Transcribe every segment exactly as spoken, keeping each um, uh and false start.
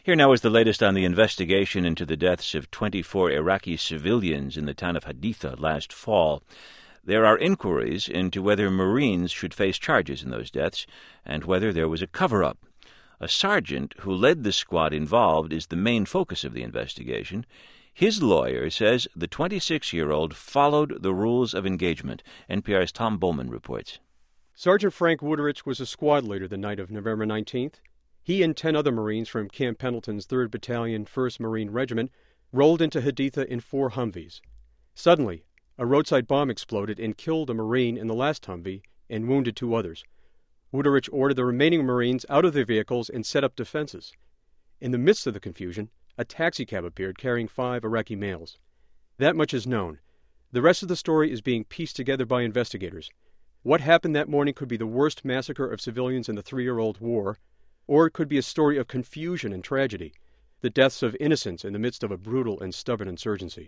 Here now is the latest on the investigation into the deaths of twenty-four Iraqi civilians in the town of Haditha last fall. There are inquiries into whether Marines should face charges in those deaths and whether there was a cover-up. A sergeant who led the squad involved is the main focus of the investigation. His lawyer says the twenty-six-year-old followed the rules of engagement. N P R's Tom Bowman reports. Sergeant Frank Wuterich was a squad leader the night of November nineteenth. He and ten other Marines from Camp Pendleton's third Battalion, first Marine Regiment rolled into Haditha in four Humvees. Suddenly, a roadside bomb exploded and killed a Marine in the last Humvee and wounded two others. Wuterich ordered the remaining Marines out of their vehicles and set up defenses. In the midst of the confusion, a taxicab appeared carrying five Iraqi males. That much is known. The rest of the story is being pieced together by investigators. What happened that morning could be the worst massacre of civilians in the three-year-old war, or it could be a story of confusion and tragedy, the deaths of innocents in the midst of a brutal and stubborn insurgency.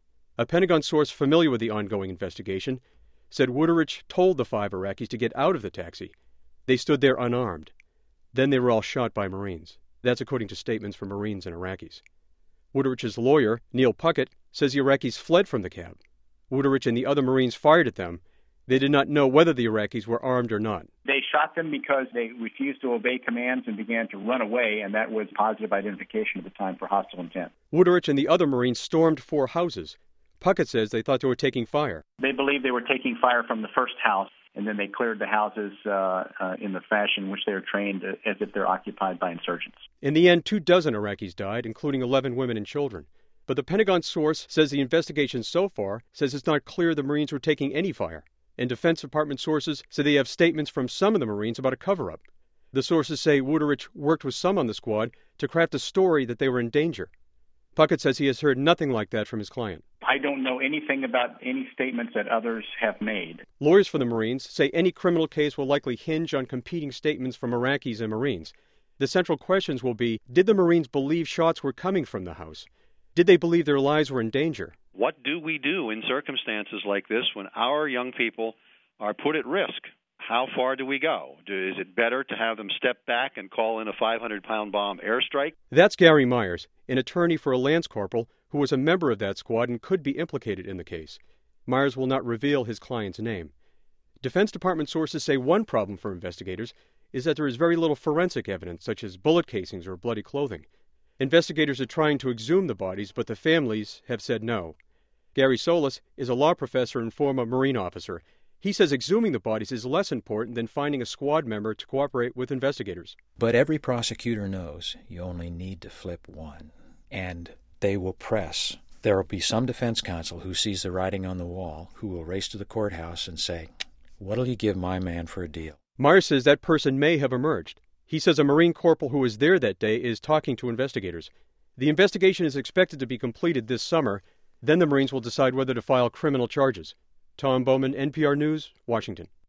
A Pentagon source familiar with the ongoing investigation said Wuterich told the five Iraqis to get out of the taxi. They stood there unarmed. Then they were all shot by Marines. That's according to statements from Marines and Iraqis. Wuterich's lawyer, Neil Puckett, says the Iraqis fled from the cab. Wuterich and the other Marines fired at them. They did not know whether the Iraqis were armed or not. They shot them because they refused to obey commands and began to run away, and that was positive identification at the time for hostile intent. Wuterich and the other Marines stormed four houses. Puckett says they thought they were taking fire. They believed they were taking fire from the first house, and then they cleared the houses uh, uh, in the fashion in which they were trained uh, as if they're occupied by insurgents. In the end, two dozen Iraqis died, including eleven women and children. But the Pentagon source says the investigation so far says it's not clear the Marines were taking any fire. And Defense Department sources say they have statements from some of the Marines about a cover-up. The sources say Wuterich worked with some on the squad to craft a story that they were in danger. Puckett says he has heard nothing like that from his client. I don't know anything about any statements that others have made. Lawyers for the Marines say any criminal case will likely hinge on competing statements from Iraqis and Marines. The central questions will be, did the Marines believe shots were coming from the house? Did they believe their lives were in danger? What do we do in circumstances like this when our young people are put at risk? How far do we go? Is it better to have them step back and call in a five hundred pound bomb airstrike? That's Gary Myers, an attorney for a lance corporal who was a member of that squad and could be implicated in the case. Myers will not reveal his client's name. Defense Department sources say one problem for investigators is that there is very little forensic evidence, such as bullet casings or bloody clothing. Investigators are trying to exhume the bodies, but the families have said no. Gary Solis is a law professor and former Marine officer. He says exhuming the bodies is less important than finding a squad member to cooperate with investigators. But every prosecutor knows you only need to flip one, and they will press. There will be some defense counsel who sees the writing on the wall who will race to the courthouse and say, "What'll you give my man for a deal?" Myers says that person may have emerged. He says a Marine corporal who was there that day is talking to investigators. The investigation is expected to be completed this summer. Then the Marines will decide whether to file criminal charges. Tom Bowman, N P R News, Washington.